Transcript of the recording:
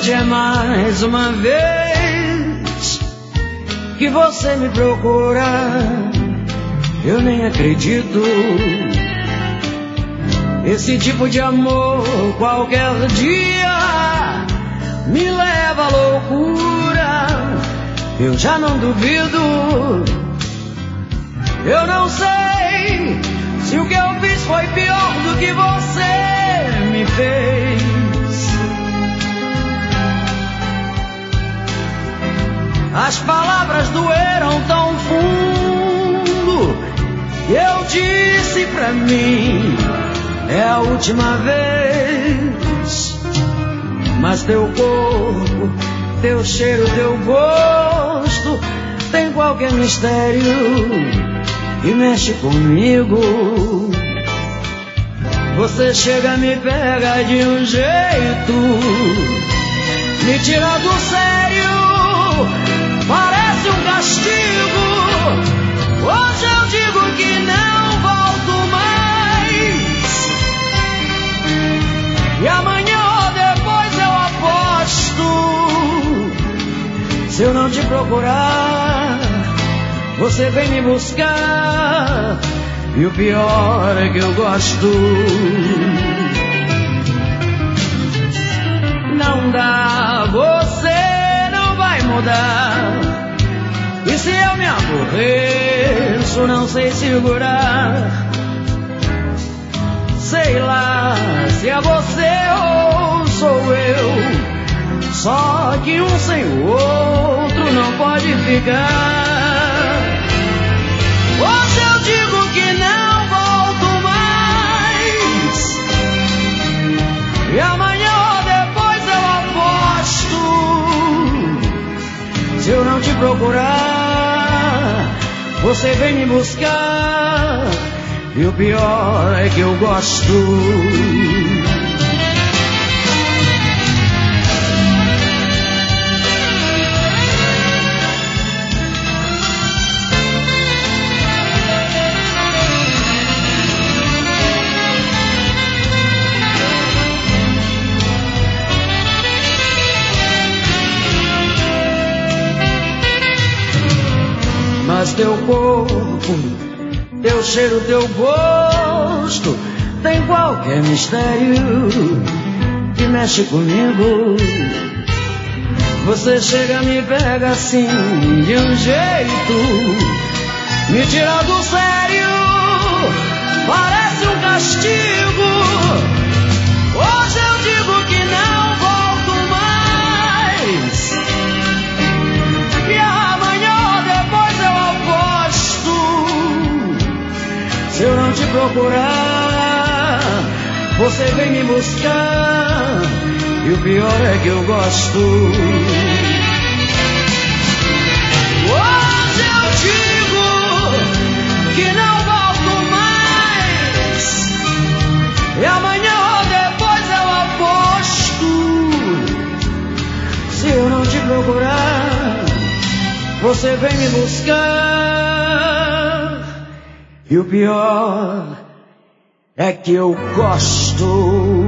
repente é mais uma vez que você me procura. Eu nem acredito. Esse tipo de amor qualquer dia me leva à loucura. Eu já não duvido. Eu não sei se o que eu fiz foi pior do que você me fez. As palavras doeram tão fundo que eu disse pra mim: é a última vez. Mas teu corpo, teu cheiro, teu gosto tem qualquer mistério e mexe comigo. Você chega, me pega de um jeito, me tira do sério, parece um castigo. Hoje eu digo que não volto mais, e amanhã ou depois eu aposto. Se eu não te procurar, você vem me buscar, e o pior é que eu gosto. Não dá, você não vai mudar. E se eu me aborreço, não sei segurar. Sei lá se é você ou sou eu, só que um sem o outro não pode ficar. Hoje eu digo que não volto mais, e amanhã ou depois eu aposto. Se eu não te procurar, você vem me buscar, e o pior é que eu gosto. Mas teu corpo, teu cheiro, teu gosto tem qualquer mistério que mexe comigo. Você chega, me pega assim de um jeito, me tira do sério, parece um castigo. Hoje eu digo que não volto mais, e amanhã ou depois eu aposto. Se eu não te procurar, você vem me buscar, e o pior é que eu gosto. Hoje eu digo que não volto mais, e amanhã ou depois eu aposto. Se eu não te procurar, você vem me buscar, e o pior é que eu gosto.